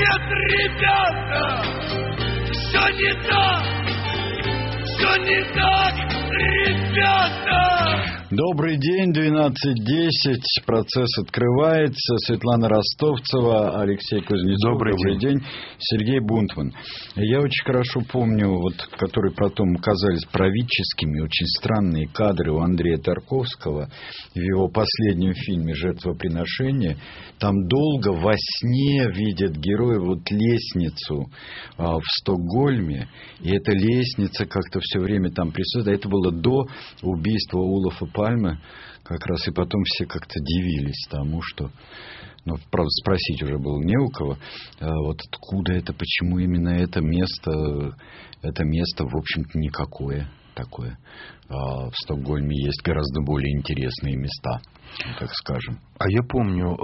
Нет, ребята, все не так, ребята. Добрый день, 12:10, процесс открывается. Светлана Ростовцева, Алексей Кузнецов. Добрый день. Сергей Бунтман. Я очень хорошо помню, которые потом оказались правительскими, очень странные кадры у Андрея Тарковского в его последнем фильме «Жертвоприношение». Там долго во сне видят герои лестницу в Стокгольме, и эта лестница как-то все время там присутствует. Это было до убийства Олафа Пальме, как раз, и потом все как-то дивились тому, что... правда, спросить уже было не у кого. Откуда это, почему именно это место, в общем-то, никакое такое. В Стокгольме есть гораздо более интересные места, так скажем. А я помню,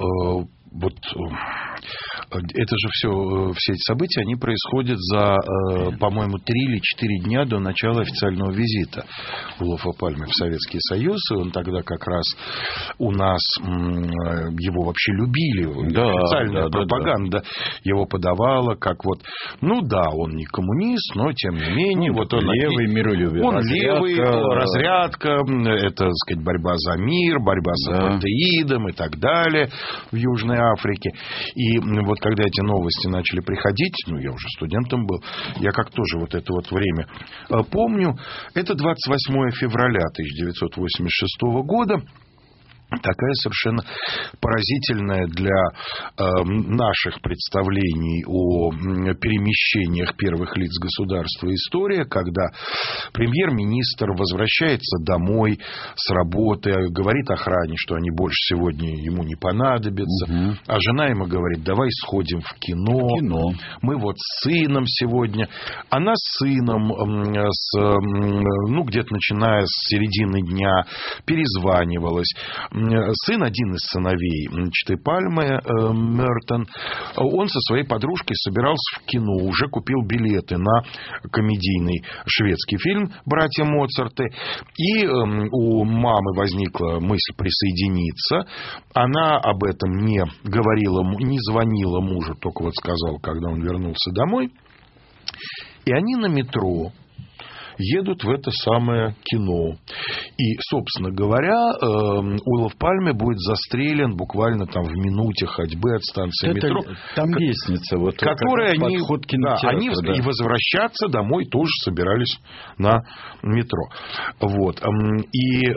это же все эти события, они происходят за, по-моему, 3 или 4 дня до начала официального визита Олафа Пальме в Советский Союз. И он тогда как раз у нас его вообще любили. Официальная пропаганда его подавала, как он не коммунист, но тем не менее. Он левый, миролюбие. Он левый, разрядка, это, так сказать, борьба за мир, борьба с апартеидом и так далее в Южной Африке. И когда эти новости начали приходить, я уже студентом был, я как тоже это время помню, это 28 февраля 1986 года. Такая совершенно поразительная для наших представлений о перемещениях первых лиц государства история, когда премьер-министр возвращается домой с работы, говорит охране, что они больше сегодня ему не понадобятся, а жена ему говорит: давай сходим в кино. Мы с сыном сегодня. Она с сыном где-то начиная с середины дня перезванивалась. Сын, один из сыновей Пальме, Мертон, он со своей подружкой собирался в кино, уже купил билеты на комедийный шведский фильм «Братья Моцарты». И у мамы возникла мысль присоединиться. Она об этом не говорила, не звонила мужу, только сказала, когда он вернулся домой. И они на метро едут в это самое кино. И, собственно говоря, Олаф Пальме будет застрелен буквально в минуте ходьбы от станции метро. Там лестница. Которой они и возвращаться домой тоже собирались на метро. И,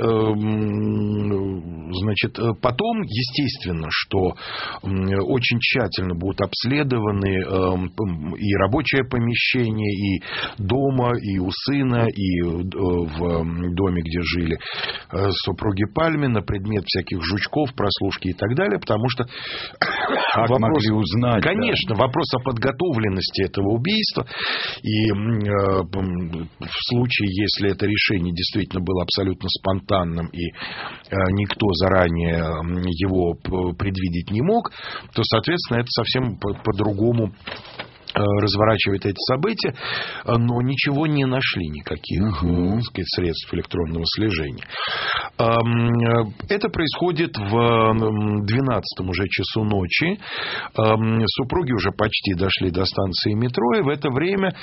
потом, естественно, что очень тщательно будут обследованы и рабочее помещение, и дома, и у сына, и в доме, где жили супруги Пальме, на предмет всяких жучков, прослушки и так далее, потому что могли узнать. Конечно, вопрос о подготовленности этого убийства, и в случае, если это решение действительно было абсолютно спонтанным, и никто заранее его предвидеть не мог, то, соответственно, это совсем по-другому разворачивает эти события, но ничего не нашли, никаких средств электронного слежения. Это происходит в 12 уже часу ночи. Супруги уже почти дошли до станции метро, и в это время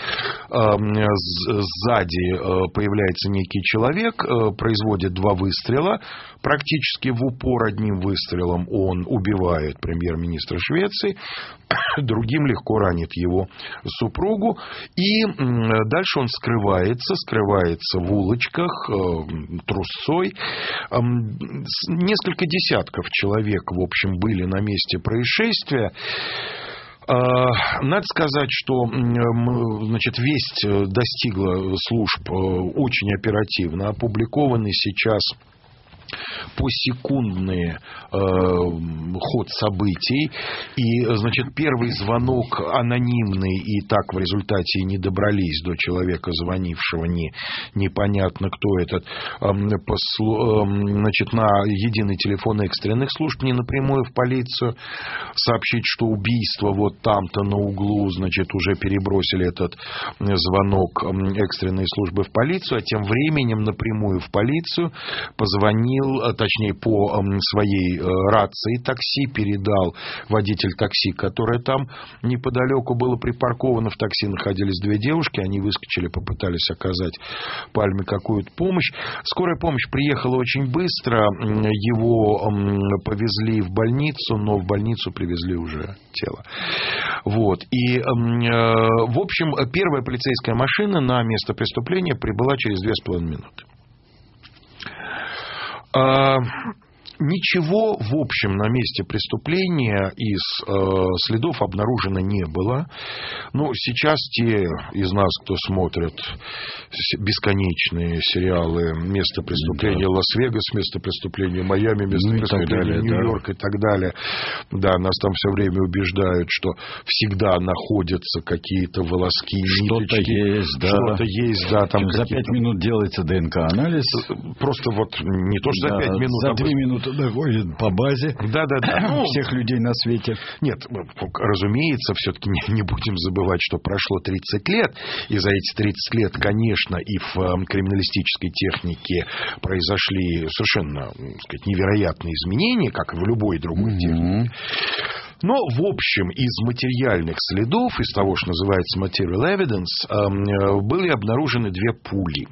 сзади появляется некий человек, производит 2 выстрела, практически в упор. Одним выстрелом он убивает премьер-министра Швеции, другим легко ранит его супругу, и дальше он скрывается в улочках трусцой. Несколько десятков человек, в общем, были на месте происшествия. Надо сказать, что весть достигла служб очень оперативно. Опубликованы сейчас посекундный ход событий. И, первый звонок анонимный, и так в результате и не добрались до человека, звонившего, непонятно кто этот, на единый телефон экстренных служб, не напрямую в полицию, сообщить, что убийство там-то на углу, уже перебросили этот звонок экстренной службы в полицию, а тем временем напрямую в полицию позвонил позвонил, точнее, по своей рации такси передал, водитель такси, которое там неподалеку было припарковано. В такси находились две девушки, они выскочили, попытались оказать Пальме какую-то помощь. Скорая помощь приехала очень быстро, его повезли в больницу, но в больницу привезли уже тело. Вот. И, в общем, первая полицейская машина на место преступления прибыла через 2,5 минуты. Ничего, в общем, на месте преступления из следов обнаружено не было. Но сейчас те из нас, кто смотрит бесконечные сериалы «Место преступления Лас-Вегас», «Место преступления Майами», «Место преступления Нью-Йорк» и так далее, да, нас там все время убеждают, что всегда находятся какие-то волоски, ниточки. Что-то есть, да. Там за 5 минут делается ДНК-анализ. Просто вот не то, что за 5 минут. За 2 минуты доходит по базе всех людей на свете. Нет, разумеется, все-таки не будем забывать, что прошло 30 лет, и за эти 30 лет, конечно, и в криминалистической технике произошли совершенно, так сказать, невероятные изменения, как и в любой другой технике. Но, в общем, из материальных следов, из того, что называется material evidence, были обнаружены 2 пули.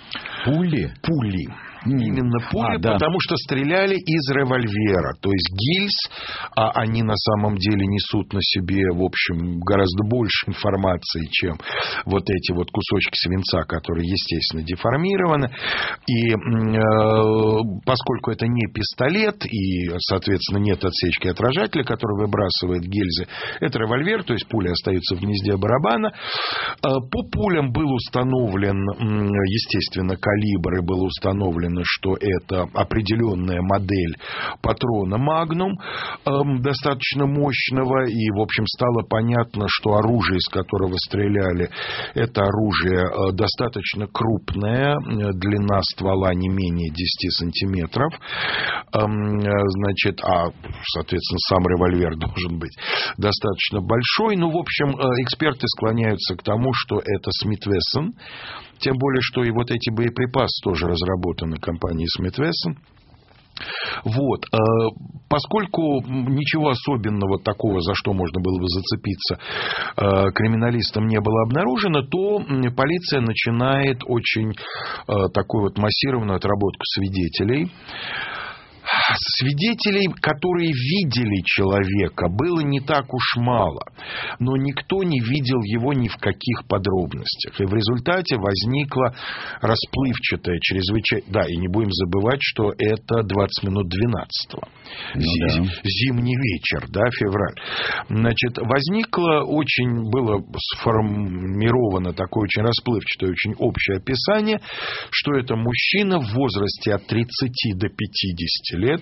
Пули. Именно пули, потому что стреляли из револьвера. То есть гильз, они на самом деле несут на себе, в общем, гораздо больше информации, чем вот эти вот кусочки свинца, которые, естественно, деформированы. И поскольку это не пистолет, и, соответственно, нет отсечки отражателя, который выбрасывает гильзы, это револьвер, то есть пули остаются в гнезде барабана. По пулям был установлен, естественно, калибр, и было установлено, что это определенная модель патрона «Магнум», достаточно мощного, и, в общем, стало понятно, что оружие, из которого стреляли, это оружие достаточно крупное, длина ствола не менее 10 сантиметров, значит, соответственно, сам револьвер должен быть достаточно большой. Ну, в общем, эксперты склоняются к тому, что это Смит Вессон. Тем более, что и вот эти боеприпасы тоже разработаны компанией Смит Вессон. Вот. Поскольку ничего особенного такого, за что можно было бы зацепиться, криминалистам не было обнаружено, то полиция начинает очень такую вот массированную отработку свидетелей. Свидетелей, которые видели человека, было не так уж мало, но никто не видел его ни в каких подробностях. И в результате возникла расплывчатая, чрезвычайно... Да, и не будем забывать, что это 20 минут 12-го. Зимний вечер, да, февраль. Значит, было сформировано такое очень расплывчатое, очень общее описание, что это мужчина в возрасте от 30 до 50 лет.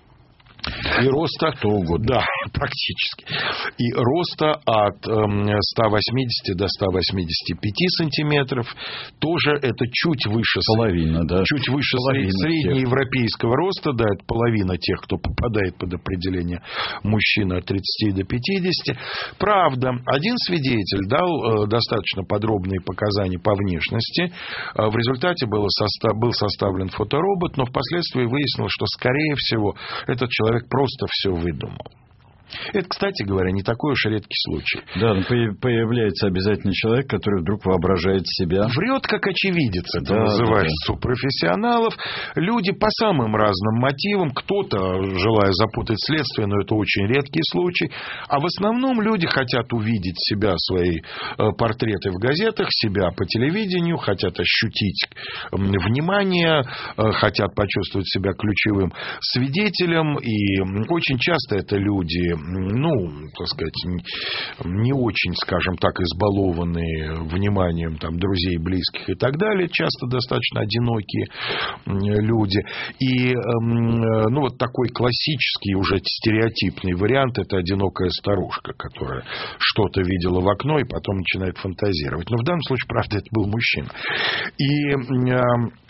И роста... Да, практически. И роста от 180 до 185 сантиметров. Тоже это чуть выше... Половина, да. Чуть выше среднеевропейского роста. Да, это половина тех, кто попадает под определение мужчины от 30 до 50. Правда, один свидетель дал достаточно подробные показания по внешности. В результате был составлен фоторобот, но впоследствии выяснилось, что, скорее всего, этот человек просто все выдумал. Это, кстати говоря, не такой уж редкий случай. Да, но появляется обязательно человек, который вдруг воображает себя. Врет как очевидец, это называется у профессионалов. Люди по самым разным мотивам. Кто-то, желая запутать следствие, но это очень редкий случай. А в основном люди хотят увидеть себя, свои портреты в газетах, себя по телевидению, хотят ощутить внимание, хотят почувствовать себя ключевым свидетелем. И очень часто это люди, так сказать, не очень, скажем так, избалованные вниманием там друзей, близких и так далее, часто достаточно одинокие люди. И, вот такой классический, уже стереотипный вариант — это одинокая старушка, которая что-то видела в окно и потом начинает фантазировать. Но в данном случае, правда, это был мужчина. И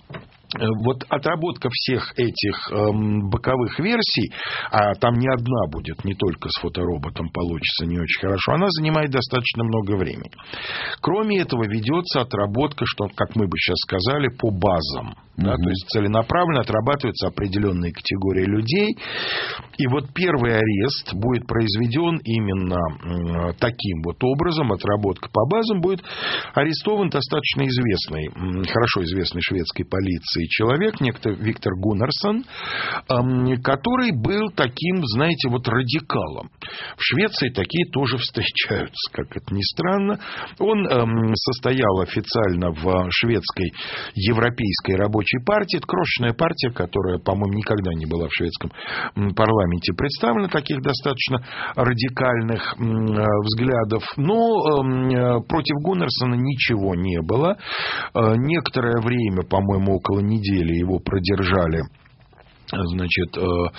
вот отработка всех этих боковых версий, а там не одна будет, не только с фотороботом получится не очень хорошо, она занимает достаточно много времени. Кроме этого, ведется отработка, что, как мы бы сейчас сказали, по базам. Да, то есть целенаправленно отрабатываются определенные категории людей. И вот первый арест будет произведен именно таким вот образом. Отработка по базам. Будет арестован достаточно известный, хорошо известный шведской полиции человек, некто Виктор Гуннарсон, который был таким, знаете, вот радикалом. В Швеции такие тоже встречаются, как это ни странно. Он состоял официально в шведской европейской рабочей партии. Это крошечная партия, которая, по-моему, никогда не была в шведском парламенте представлена, таких достаточно радикальных взглядов. Но против Гуннарсона ничего не было. Некоторое время, по-моему, около недели его продержали, значит,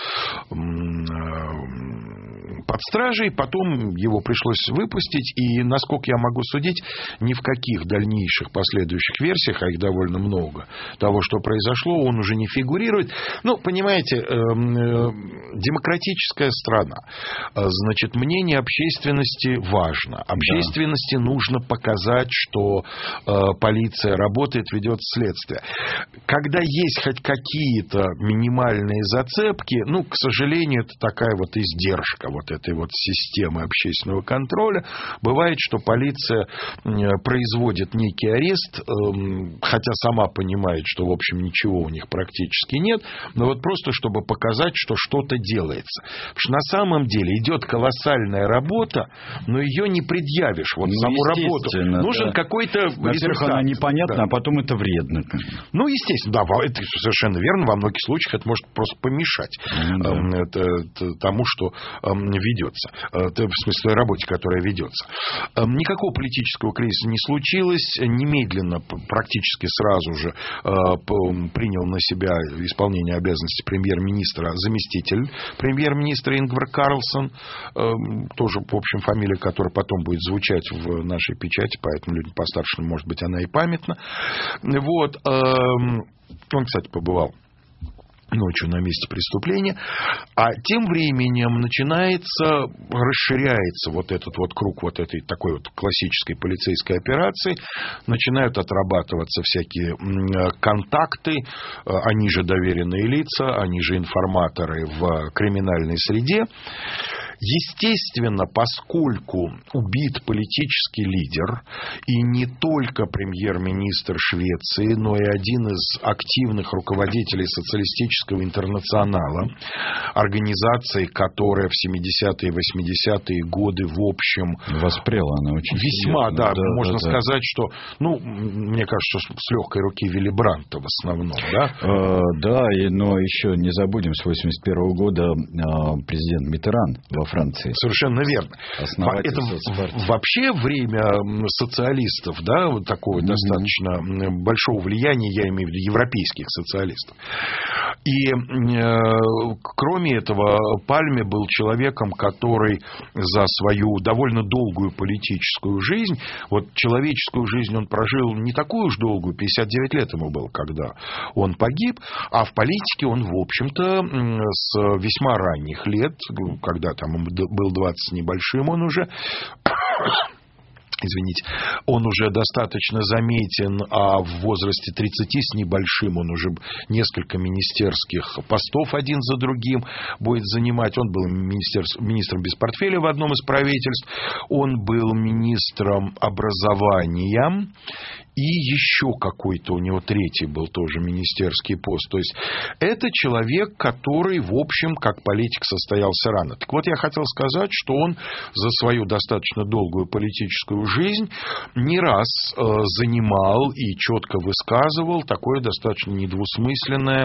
под стражей, потом его пришлось выпустить, и, насколько я могу судить, ни в каких дальнейших последующих версиях, а их довольно много, того, что произошло, он уже не фигурирует. Ну, понимаете, демократическая страна, значит, мнение общественности важно. Общественности нужно показать, что полиция работает, ведет следствие. Когда есть хоть какие-то минимальные зацепки, ну, к сожалению, это такая вот издержка вот этой вот системы общественного контроля. Бывает, что полиция производит некий арест, хотя сама понимает, что, в общем, ничего у них практически нет, но вот просто, чтобы показать, что что-то делается. Потому что на самом деле идет колоссальная работа, но ее не предъявишь. Вот саму работу. Нужен какой-то результат. Во-первых, она непонятна, а потом это вредно. Ну, естественно, да, это совершенно верно. Во многих случаях это может просто помешать тому, что ведется. В смысле, работе, которая ведется. Никакого политического кризиса не случилось. Немедленно, практически сразу же принял на себя исполнение обязанностей премьер-министра заместитель премьер-министра Ингвар Карлсон. Тоже, в общем, фамилия, которая потом будет звучать в нашей печати, поэтому людям постарше, может быть, она и памятна. Вот. Он, кстати, побывал ночью на месте преступления, а тем временем расширяется вот этот вот круг вот этой такой вот классической полицейской операции, начинают отрабатываться всякие контакты, они же доверенные лица, они же информаторы в криминальной среде. Естественно, поскольку убит политический лидер, и не только премьер-министр Швеции, но и один из активных руководителей социалистического интернационала, организации, которая в 70-е и 80-е годы, в общем, воспрела она очень весьма, да, можно сказать, что, ну, мне кажется, что с легкой руки Вилли Брандта в основном, да? Да, но еще не забудем, с 81-го года президент Миттеран во Франции. Совершенно верно. Это вообще время социалистов, да, вот такого достаточно большого влияния, я имею в виду европейских социалистов. И кроме этого, Пальме был человеком, который за свою довольно долгую политическую жизнь, вот человеческую жизнь он прожил не такую уж долгую, 59 лет ему было, когда он погиб, а в политике он, в общем-то, с весьма ранних лет, когда там ему был 20 с небольшим, он уже... Извините, он уже достаточно заметен, а в возрасте 30 с небольшим он уже несколько министерских постов один за другим будет занимать. Он был министром без портфеля в одном из правительств, он был министром образования, и еще какой-то у него третий был тоже министерский пост. То есть это человек, который, в общем, как политик состоялся рано. Так вот, я хотел сказать, что он за свою достаточно долгую политическую жизнь не раз занимал и четко высказывал такую достаточно недвусмысленную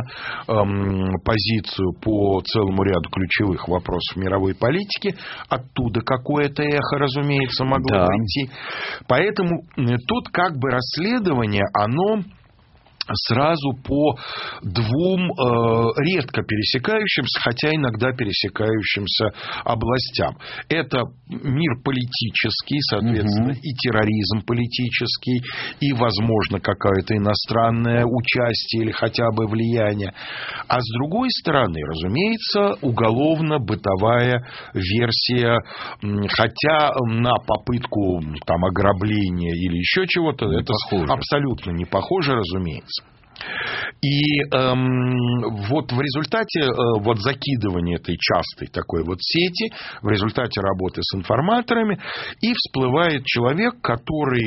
позицию по целому ряду ключевых вопросов мировой политики. Оттуда какое-то эхо, разумеется, могло прийти. Поэтому тут как бы расследование, оно сразу по двум редко пересекающимся, хотя иногда пересекающимся областям. Это мир политический, соответственно, и терроризм политический, и, возможно, какое-то иностранное участие или хотя бы влияние. А с другой стороны, разумеется, уголовно-бытовая версия, хотя на попытку там ограбления или еще чего-то, это абсолютно не похоже, разумеется. И вот в результате вот закидывания этой частой такой вот сети, в результате работы с информаторами, и всплывает человек, который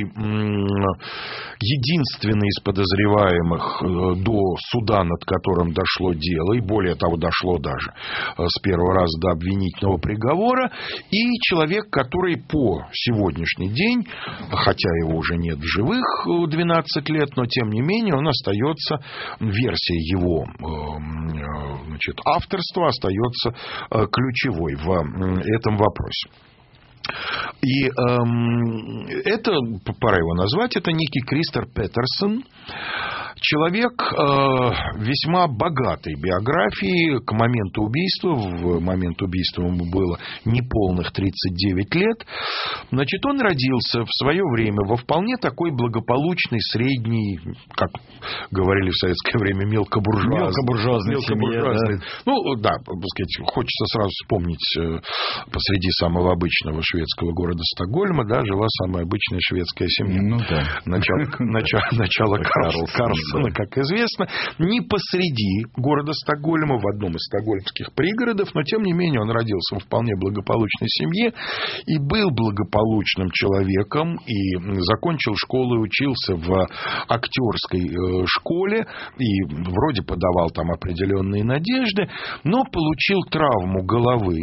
единственный из подозреваемых до суда, над которым дошло дело, и более того, дошло даже с первого раза до обвинительного приговора, и человек, который по сегодняшний день, хотя его уже нет в живых 12 лет, но тем не менее он остается, версия его, значит, авторства остается ключевой в этом вопросе. И это, пора его назвать, это некий Кристер Петерсон, человек весьма богатой биографии к моменту убийства. В момент убийства ему было неполных 39 лет. Значит, он родился в свое время во вполне такой благополучной, средней, как говорили в советское время, мелкобуржуазной семье. Да. Ну, да, так сказать, хочется сразу вспомнить, посреди самого обычного шведского города Стокгольма, да, жила самая обычная шведская семья. Ну, да. Начало Карлсона, как известно, не посреди города Стокгольма, в одном из стокгольмских пригородов, но, тем не менее, он родился в вполне благополучной семье и был благополучным человеком, и закончил школу и учился в актерской школе, и вроде подавал там определенные надежды, но получил травму головы,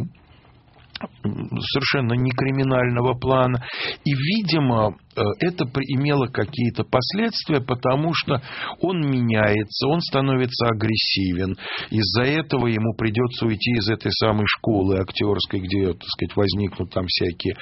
совершенно не криминального плана. И, видимо, это имело какие-то последствия, потому что он меняется, он становится агрессивен. Из-за этого ему придется уйти из этой самой школы актерской, где, так сказать, возникнут там всякие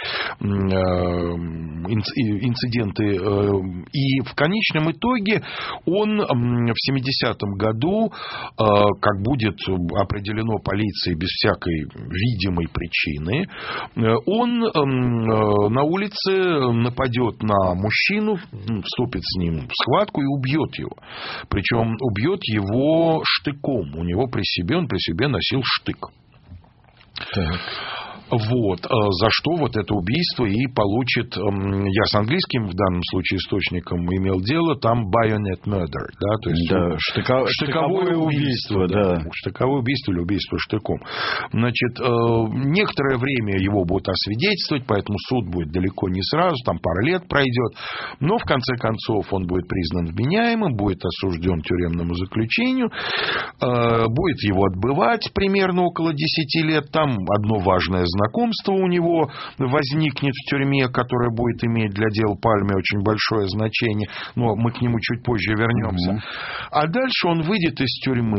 инциденты. И в конечном итоге он в 70-м году, как будет определено полицией без всякой видимой причины, он на улице нападет на мужчину, вступит с ним в схватку и убьет его. Причем убьет его штыком. У него он при себе носил штык. Так. Вот, за что вот это убийство и получит, я с английским в данном случае источником имел дело, там bayonet murder, да, то есть да, штыковое убийство, да. Штыковое убийство или убийство штыком. Значит, некоторое время его будут освидетельствовать, поэтому суд будет далеко не сразу, там пара лет пройдет, но в конце концов он будет признан вменяемым, будет осужден к тюремному заключению, будет его отбывать примерно около 10 лет, там одно важное знакомство у него возникнет в тюрьме, которое будет иметь для дела Пальме очень большое значение, но мы к нему чуть позже вернемся. А дальше он выйдет из тюрьмы,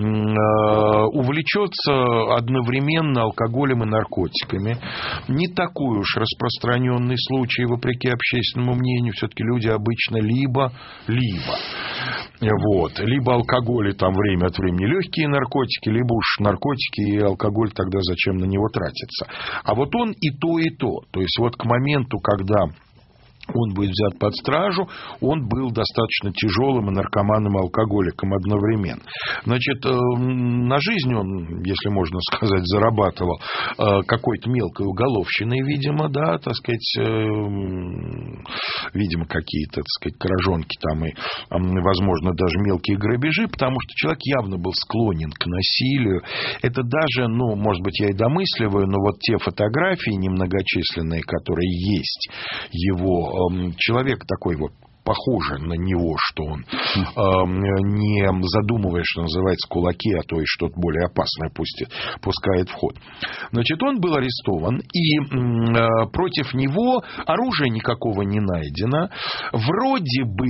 увлечется одновременно алкоголем и наркотиками. Не такой уж распространенный случай, вопреки общественному мнению, все-таки люди обычно либо. Вот. Либо алкоголь и там время от времени легкие наркотики, либо уж наркотики и алкоголь, тогда зачем на него тратиться. А вот он и то, и то. То есть вот к моменту, когда он будет взят под стражу, он был достаточно тяжелым и наркоманом, и алкоголиком одновременно. Значит, на жизнь он, если можно сказать, зарабатывал какой-то мелкой уголовщиной, видимо, да, так сказать, видимо, какие-то, так сказать, кражонки там и, возможно, даже мелкие грабежи, потому что человек явно был склонен к насилию. Это даже, ну, может быть, я и домысливаю, но вот те фотографии немногочисленные, которые есть его, человек такой вот похоже на него, что он не задумывая, что называется, кулаки, а то и что-то более опасное пускает в ход. Значит, он был арестован, и против него оружия никакого не найдено. Вроде бы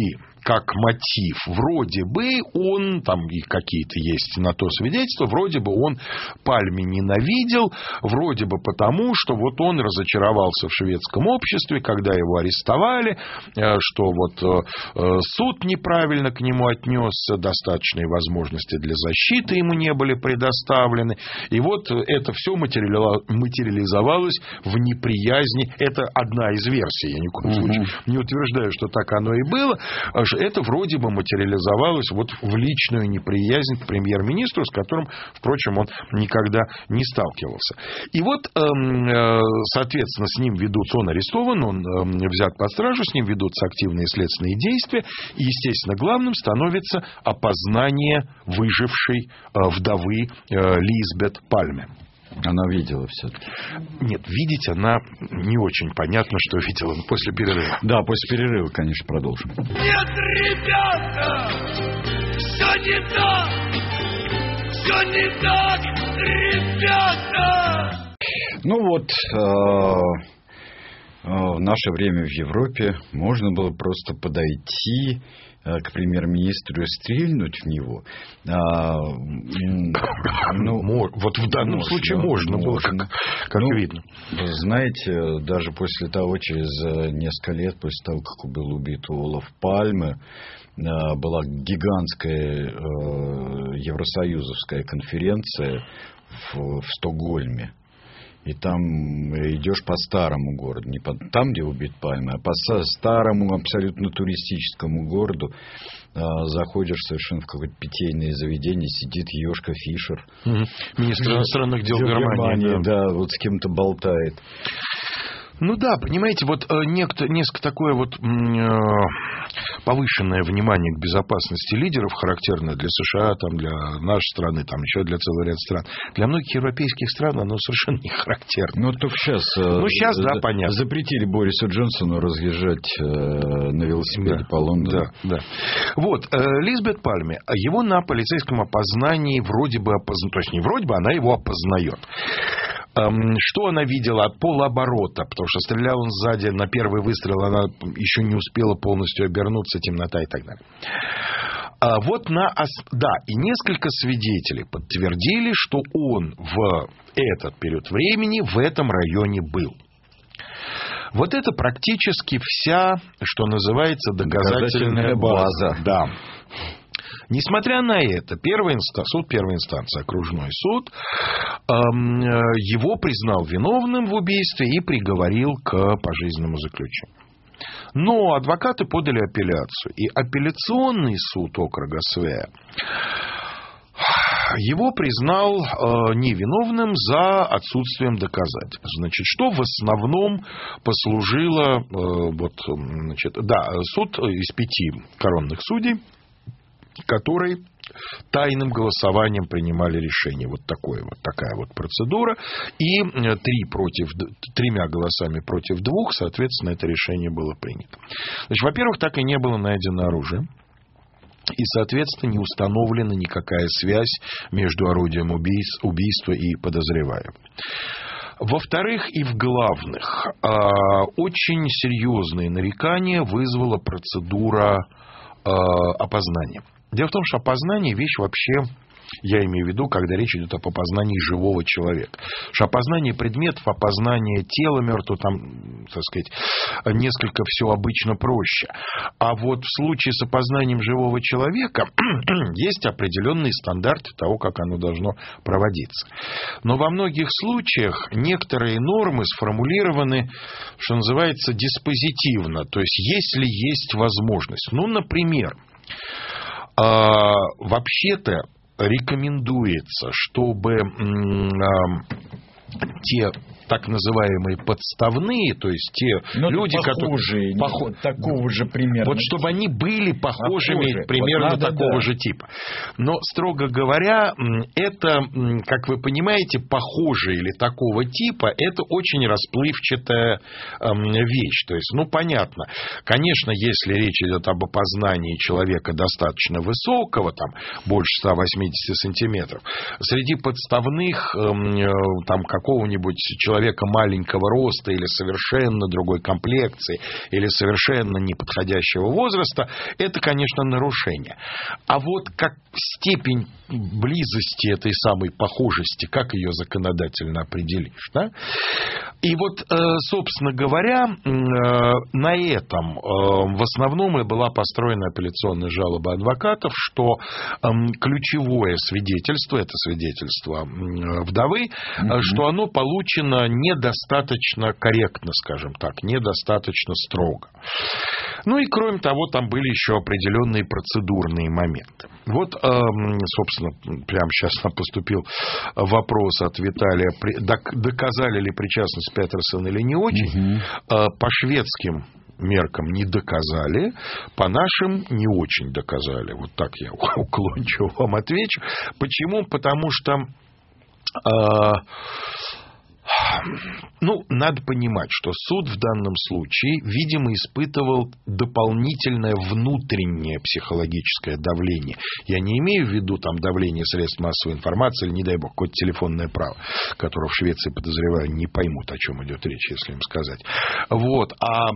как мотив. Вроде бы он, там и какие-то есть на то свидетельства, вроде бы он Пальме ненавидел, вроде бы потому, что вот он разочаровался в шведском обществе, когда его арестовали, что вот суд неправильно к нему отнесся, достаточные возможности для защиты ему не были предоставлены. И вот это все материализовалось в неприязни. Это одна из версий, я ни в коем случае не утверждаю, что так оно и было. Это вроде бы материализовалось вот в личную неприязнь к премьер-министру, с которым, впрочем, он никогда не сталкивался. И вот, соответственно, с ним ведутся, он арестован, он взят под стражу, с ним ведутся активные следственные действия. И, естественно, главным становится опознание выжившей вдовы Лизбет Пальме. Она видела все-таки. Нет, видеть она не очень понятно, что видела после перерыва. Да, после перерыва, конечно, продолжим. Нет, ребята, все не так, все не так, ребята. Ну вот, в наше время в Европе можно было просто подойти к премьер-министру и стрельнуть в него. Вот в данном случае можно было, как видно. Знаете, даже после того, через несколько лет, после того, как был убит Олаф Пальме, была гигантская евросоюзовская конференция в Стокгольме. И там идешь по старому городу, не там, где убит Пальме, а по старому абсолютно туристическому городу. Заходишь совершенно в какое-то питейное заведение, сидит Йошка Фишер. Министр иностранных дел Германии. Да, вот с кем-то болтает. Ну да, понимаете, вот несколько такое вот повышенное внимание к безопасности лидеров, характерное для США, там, для нашей страны, там, еще для целого ряда стран. Для многих европейских стран оно совершенно не характерно. Ну, только сейчас, да, понятно. Запретили Борису Джонсону разъезжать на велосипеде по Лондону. Да. Вот, Лизбет Пальме, его на полицейском опознании вроде бы опознает, то есть не вроде бы, она его опознает. Что она видела от полоборота, потому что стрелял он сзади, на первый выстрел она еще не успела полностью обернуться, темнота и так далее. И несколько свидетелей подтвердили, что он в этот период времени в этом районе был. Вот это практически вся, что называется, доказательная база. Да. Несмотря на это, суд первой инстанции, окружной суд, его признал виновным в убийстве и приговорил к пожизненному заключению. Но адвокаты подали апелляцию. И апелляционный суд округа Свеа его признал невиновным за отсутствием доказательств. Значит, что в основном послужило суд из 5 коронных судей, которые тайным голосованием принимали решение. Вот такая вот процедура. И 3 голосами против 2, соответственно, это решение было принято. Значит, во-первых, так и не было найдено оружие. И, соответственно, не установлена никакая связь между орудием убийства и подозреваемым. Во-вторых, и в главных, очень серьезные нарекания вызвала процедура опознания. Дело в том, что опознание – вещь вообще, я имею в виду, когда речь идет об опознании живого человека. Что опознание предметов, опознание тела мертвого, там, так сказать, несколько все обычно проще. А вот в случае с опознанием живого человека есть определенные стандарты того, как оно должно проводиться. Но во многих случаях некоторые нормы сформулированы, что называется, диспозитивно. То есть, если есть возможность. Ну, например, вообще-то рекомендуется, чтобы те так называемые подставные, то есть те люди, похожие, которые такого же примерно. Вот чтобы они были похожими примерно такого же типа. Но, строго говоря, это, как вы понимаете, похожие или такого типа, это очень расплывчатая вещь. То есть, понятно, конечно, если речь идет об опознании человека достаточно высокого, там, больше 180 сантиметров, среди подставных, там, какого-нибудь человека человека маленького роста или совершенно другой комплекции, или совершенно неподходящего возраста, это, конечно, нарушение. А вот как степень близости этой самой похожести, как ее законодательно определишь, да? И вот, собственно говоря, на этом в основном и была построена апелляционная жалоба адвокатов, что ключевое свидетельство, это свидетельство вдовы, что оно получено недостаточно корректно, скажем так, недостаточно строго. Ну и кроме того, там были еще определенные процедурные моменты. Вот, собственно, прямо сейчас нам поступил вопрос от Виталия, доказали ли причастность Петерсона или не очень. По шведским меркам не доказали, по нашим не очень доказали. Вот так я уклончиво вам отвечу. Почему? Потому что надо понимать, что суд в данном случае, видимо, испытывал дополнительное внутреннее психологическое давление. Я не имею в виду там давление средств массовой информации или, не дай бог, какое-то телефонное право, которое в Швеции, подозреваю, не поймут, о чем идет речь, если им сказать. Вот.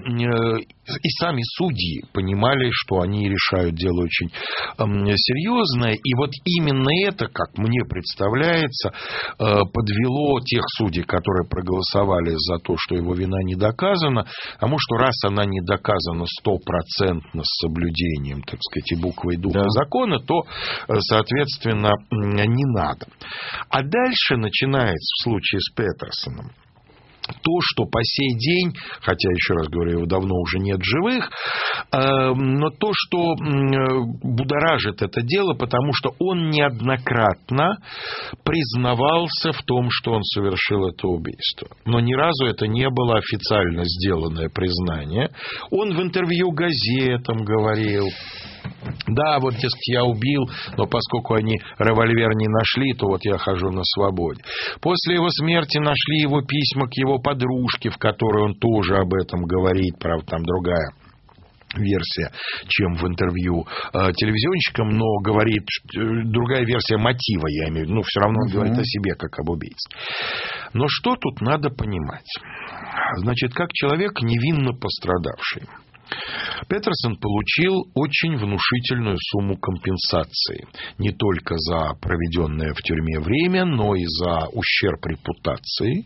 И сами судьи понимали, что они решают дело очень серьезное. И вот именно это, как мне представляется, подвело тех судей, которые проголосовали за то, что его вина не доказана, потому что раз она не доказана 100% с соблюдением, так сказать, и буквы и духа закона, то, соответственно, не надо. А дальше начинается в случае с Петерсоном то, что по сей день, хотя, еще раз говорю, его давно уже нет в живых, но то, что будоражит это дело, потому что он неоднократно признавался в том, что он совершил это убийство. Но ни разу это не было официально сделанное признание. Он в интервью газетам говорил: да, вот, дескать, я убил, но поскольку они револьвер не нашли, то вот я хожу на свободе. После его смерти нашли его письма к его подружке, в которой он тоже об этом говорит, правда, там другая версия, чем в интервью телевизионщикам, но говорит другая версия мотива, я имею в виду, все равно он говорит о себе, как об убийце. Но что тут надо понимать? Значит, как человек невинно пострадавший, Петерсон получил очень внушительную сумму компенсации. Не только за проведенное в тюрьме время, но и за ущерб репутации.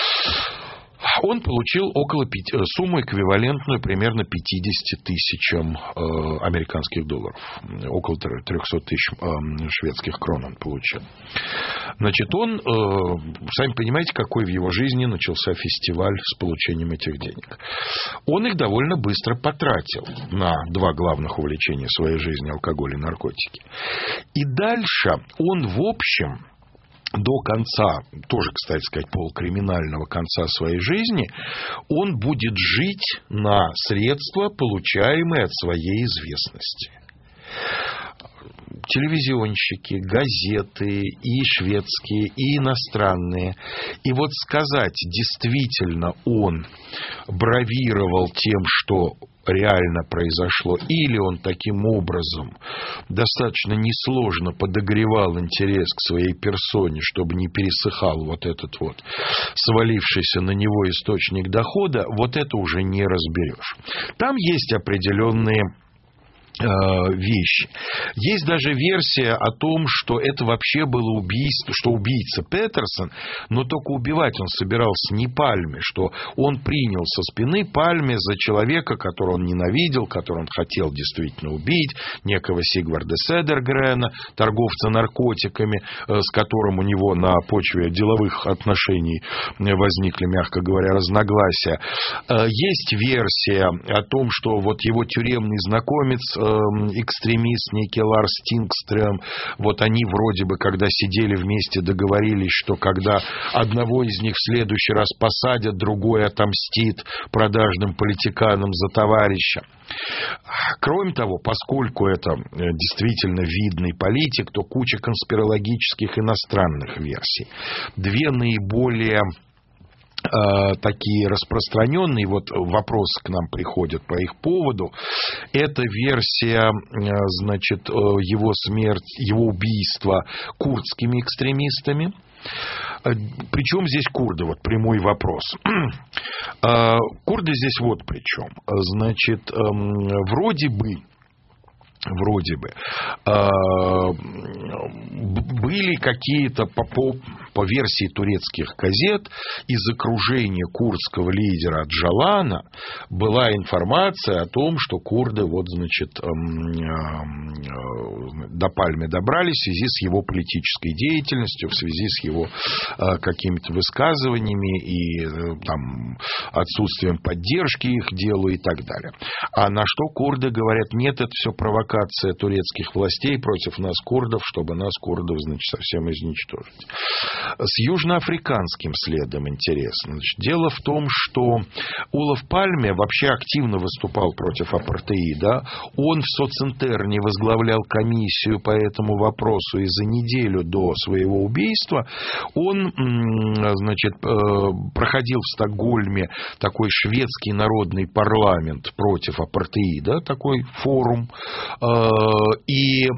Он получил сумму, эквивалентную примерно 50 тысячам американских долларов. Около 300 тысяч шведских крон он получил. Значит, он, сами понимаете, какой в его жизни начался фестиваль с получением этих денег. Он их довольно быстро потратил на два главных увлечения своей жизни – алкоголь и наркотики. И дальше он, в общем, до конца, тоже, кстати сказать, полукриминального конца своей жизни, он будет жить на средства, получаемые от своей известности. Телевизионщики, газеты, и шведские, и иностранные. И вот сказать, действительно он бравировал тем, что реально произошло, или он таким образом достаточно несложно подогревал интерес к своей персоне, чтобы не пересыхал вот этот вот свалившийся на него источник дохода, вот это уже не разберешь. Там есть определенные вещи. Есть даже версия о том, что это вообще было убийство, что убийца Петерсон, но только убивать он собирался не Пальме, что он принял со спины Пальме за человека, которого он ненавидел, которого он хотел действительно убить, некого Сигварда Седергрена, торговца наркотиками, с которым у него на почве деловых отношений возникли, мягко говоря, разногласия. Есть версия о том, что вот его тюремный знакомец, экстремист некий Ларс Тингстрем, вот они вроде бы, когда сидели вместе, договорились, что когда одного из них в следующий раз посадят, другой отомстит продажным политиканам за товарища. Кроме того, поскольку это действительно видный политик, то куча конспирологических иностранных версий. Две наиболее такие распространенные, вот вопросы к нам приходят по их поводу. Это версия, значит, его смерть, его убийства курдскими экстремистами. Причем здесь курды? Вот прямой вопрос. Курды здесь вот при чем. Значит, вроде бы были какие-то по версии турецких газет из окружения курдского лидера Аджалана была информация о том, что курды до Пальме добрались в связи с его политической деятельностью, в связи с его какими-то высказываниями и отсутствием поддержки их делу и так далее. А на что курды говорят: нет, это все провокация турецких властей против нас, курдов, чтобы нас, курдов, совсем изничтожить. С южноафриканским следом интересно. Дело в том, что Олаф Пальме вообще активно выступал против апартеида. Он в Социнтерне возглавлял комиссию по этому вопросу, и за неделю до своего убийства он, проходил в Стокгольме такой шведский народный парламент против апартеида, такой форум. И,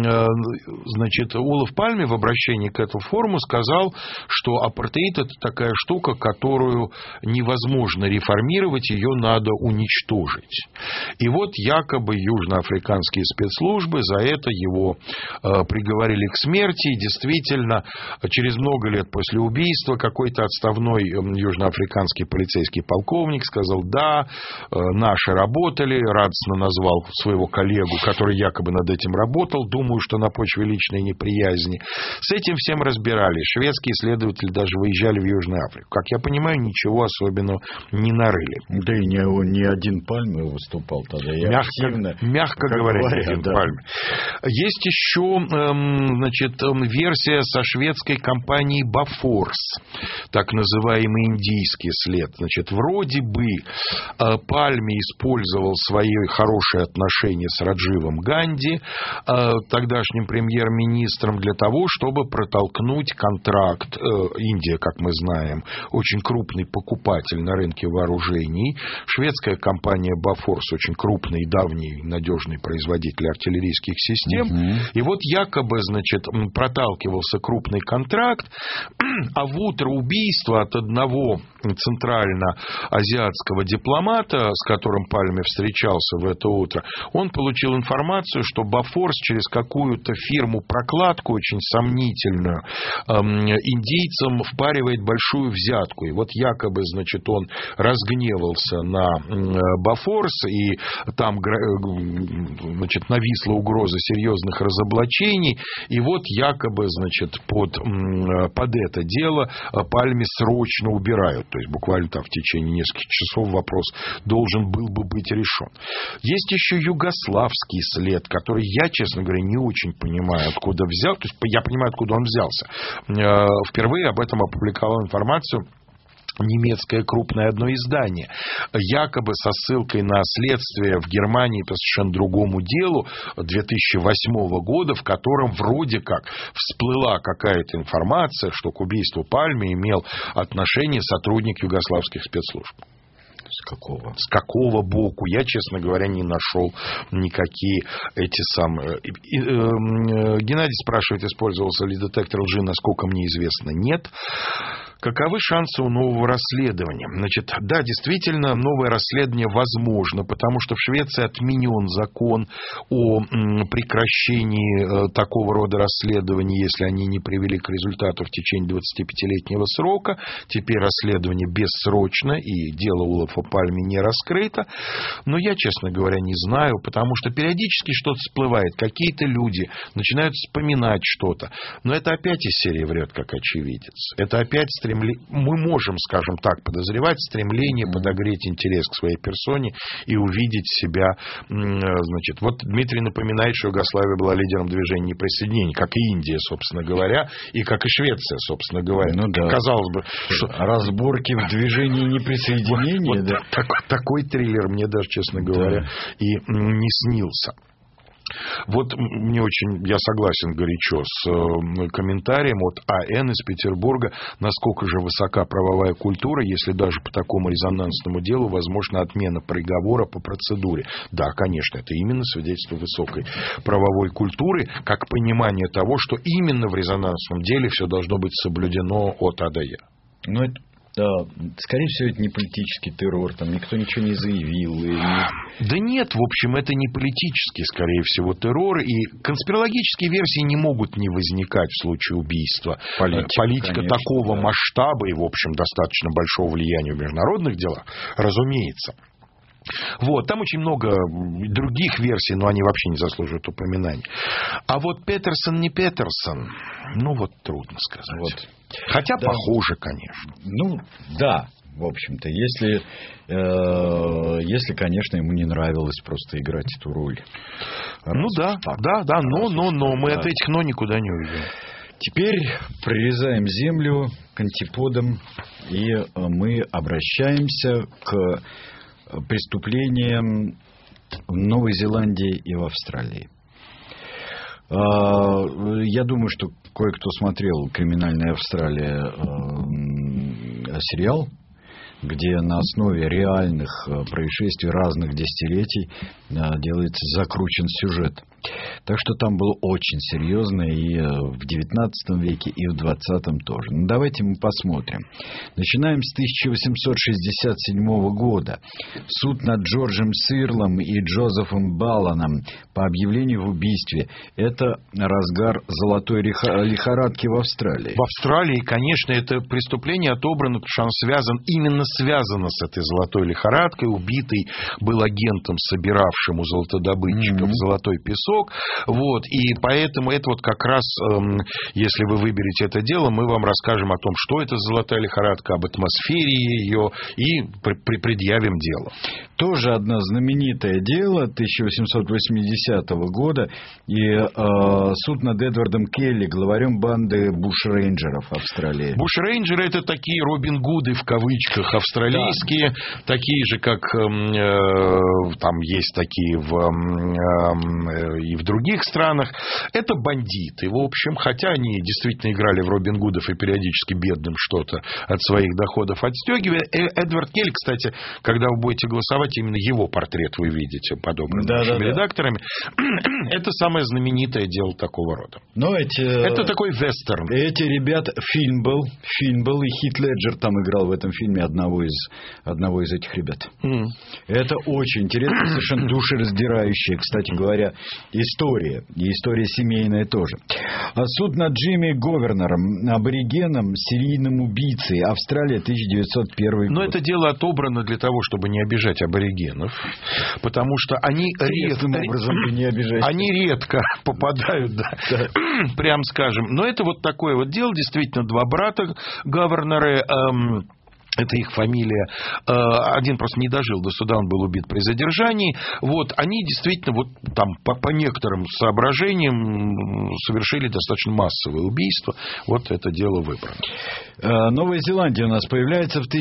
Олаф Пальме в обращении к этому форуму сказал, что апартеид — это такая штука, которую невозможно реформировать, ее надо уничтожить. И вот якобы южноафриканские спецслужбы за это его приговорили к смерти. И действительно, через много лет после убийства какой-то отставной южноафриканский полицейский полковник сказал: да, наши работали, радостно назвал своего коллегу, который якобы над этим работал, думаю, что на почве личной неприязни. С этим всем разбирались. Шведские следователи даже выезжали в Южную Африку. Как я понимаю, ничего особенного не нарыли. Да и не один Пальме выступал тогда. Мягко говоря, не один Пальме. Есть еще, версия со шведской компанией Бафорс, так называемый индийский след. Вроде бы Пальме использовал свои хорошие отношения с Радживом Ганди, тогдашним премьер-министром, для того, чтобы протолкнуть контракт. Индия, как мы знаем, очень крупный покупатель на рынке вооружений. Шведская компания Бафорс очень крупный и давний надежный производитель артиллерийских систем. И вот якобы, проталкивался крупный контракт, а в утро убийства от одного центральноазиатского дипломата, с которым Пальме встречался в это утро, он получил информацию, что Бафорс через какую-то фирму-прокладку очень сомнительную индийцам впаривает большую взятку. И вот якобы, он разгневался на Бафорс, и там, нависла угроза серьезных разоблачений. И вот якобы, под это дело Пальме срочно убирают. То есть буквально в течение нескольких часов вопрос должен был бы быть решен. Есть еще югославский след, который я, честно говоря, не очень понимаю, откуда взял. То есть я понимаю, откуда он взялся. Впервые об этом опубликовал информацию немецкое крупное одно издание, якобы со ссылкой на следствие в Германии по совершенно другому делу 2008 года, в котором вроде как всплыла какая-то информация, что к убийству Пальме имел отношение сотрудник югославских спецслужб. С какого боку? Я, честно говоря, не нашел никакие эти самые... Геннадий спрашивает, использовался ли детектор лжи. Насколько мне известно, нет. Каковы шансы у нового расследования? Да, действительно, новое расследование возможно, потому что в Швеции отменен закон о прекращении такого рода расследований, если они не привели к результату в течение 25-летнего срока. Теперь расследование бессрочно, и дело Олафа Пальме не раскрыто. Но я, честно говоря, не знаю, потому что периодически что-то всплывает, какие-то люди начинают вспоминать что-то. Но это опять из серии «Врет как очевидец». Это опять мы можем, скажем так, подозревать стремление подогреть интерес к своей персоне и увидеть себя. Вот Дмитрий напоминает, что Югославия была лидером движения неприсоединения, как и Индия, собственно говоря, и как и Швеция, собственно говоря. Казалось бы, что... Разборки в движении неприсоединения. Такой триллер мне даже, честно говоря, и не снился. Вот мне очень, я согласен горячо с комментарием от А.Н. из Петербурга, насколько же высока правовая культура, если даже по такому резонансному делу возможна отмена приговора по процедуре. Да, конечно, это именно свидетельство высокой правовой культуры, как понимание того, что именно в резонансном деле все должно быть соблюдено от А до Я. Ну, это... Да, скорее всего, это не политический террор, там никто ничего не заявил. Да нет, в общем, это не политический, скорее всего, террор, и конспирологические версии не могут не возникать в случае убийства. Политика конечно, такого масштаба и, в общем, достаточно большого влияния в международных делах, разумеется. Вот, там очень много других версий, но они вообще не заслуживают упоминания. А вот Петерсон не Петерсон, ну вот трудно сказать. Вот. Хотя да. Похоже, конечно. Ну, да, в общем-то, если, конечно, ему не нравилось просто играть эту роль. Ну да, но мы от этих «но» никуда не уйдем. Теперь прорезаем землю к антиподам, и мы обращаемся к преступлениям в Новой Зеландии и в Австралии. Я думаю, что кое-кто смотрел «Криминальная Австралия» сериал, где на основе реальных происшествий разных десятилетий делается закручен сюжет. Так что там было очень серьезно и в XIX веке, и в XX тоже. Ну, давайте мы посмотрим. Начинаем с 1867 года. Суд над Джорджем Сирлом и Джозефом Балланом по объявлению в убийстве. Это разгар золотой лихорадки в Австралии. В Австралии, конечно, это преступление отобрано, потому что оно связано с этой золотой лихорадкой. Убитый был агентом, собиравшим у золотодобытчиков золотой песок. Вот, и поэтому это вот как раз, если вы выберете это дело, мы вам расскажем о том, что это золотая лихорадка, об атмосфере ее, и предъявим дело. Тоже одно знаменитое дело 1880 года, и суд над Эдвардом Келли, главарем банды бушрейнджеров Австралии. Бушрейнджеры — это такие Робин Гуды, в кавычках, австралийские, да. Такие же, как там есть такие и в других странах. Это бандиты, в общем, хотя они действительно играли в Робин Гудов и периодически бедным что-то от своих доходов отстегивая. Эдвард Келли, кстати, когда вы будете голосовать, именно его портрет вы видите, подобным нашими редакторами. Это самое знаменитое дело такого рода. Но это такой вестерн. Эти ребята... Фильм был, и Хит Леджер там играл в этом фильме одного из этих ребят. Это очень интересно, совершенно душераздирающая, кстати говоря, история. И история семейная тоже. Суд над Джимми Говернером, аборигеном, серийным убийцей. Австралия, 1901 год. Но это дело отобрано для того, чтобы не обижать аборигенов, потому что они редко попадают, прям скажем. Но это вот такое вот дело. Действительно, два брата Говернеры. Это их фамилия. Один просто не дожил до суда, он был убит при задержании. Вот, они действительно вот там по некоторым соображениям совершили достаточно массовое убийство. Вот это дело выбрано. Новая Зеландия у нас появляется в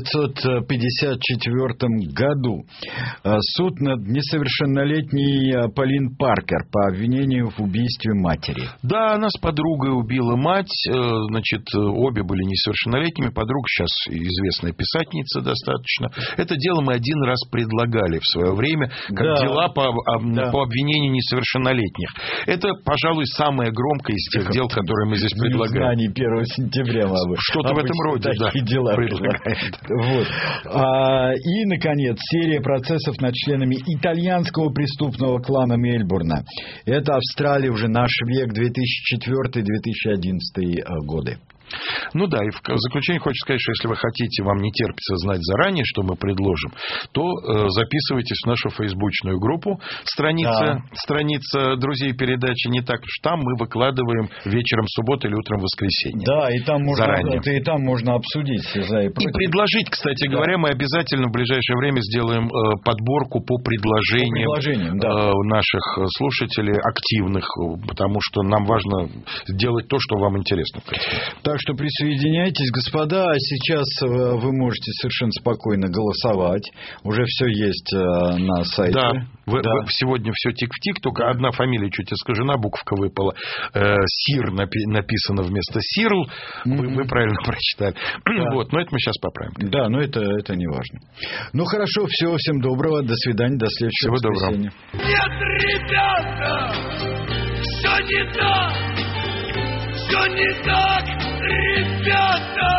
1954 году. Суд над несовершеннолетней Полин Паркер по обвинению в убийстве матери. Да, она с подругой убила мать. Значит, обе были несовершеннолетними. Подруга сейчас известная писательница достаточно. Это дело мы один раз предлагали в свое время, как дела по обвинению несовершеннолетних. Это, пожалуй, самое громкое из тех дел, которые мы здесь предлагаем. 1 сентября, что-то в этом роде, такие дела предлагают. Вот. И, наконец, серия процессов над членами итальянского преступного клана Мельбурна. Это Австралия, уже наш век, 2004-2011 годы. Ну да, и в заключение хочу сказать, что если вы хотите, вам не терпится знать заранее, что мы предложим, то записывайтесь в нашу фейсбучную группу, страница друзей передачи «Не так уж там», мы выкладываем вечером субботы или утром воскресенья. Да, и там можно обсудить все за и против. И предложить, кстати говоря, мы обязательно в ближайшее время сделаем подборку по предложениям наших слушателей активных, потому что нам важно делать то, что вам интересно. Так Так что присоединяйтесь, господа. А сейчас вы можете совершенно спокойно голосовать. Уже все есть на сайте. Да. Сегодня все тик-в-тик, только одна фамилия чуть искажена, буковка выпала. Сир написано вместо Сирл. Вы правильно прочитали. Да. Вот, но это мы сейчас поправим. Да, но это не важно. Ну хорошо, всем доброго, до свидания, до следующего воскресенья. Нет, ребята, все не так, ребята.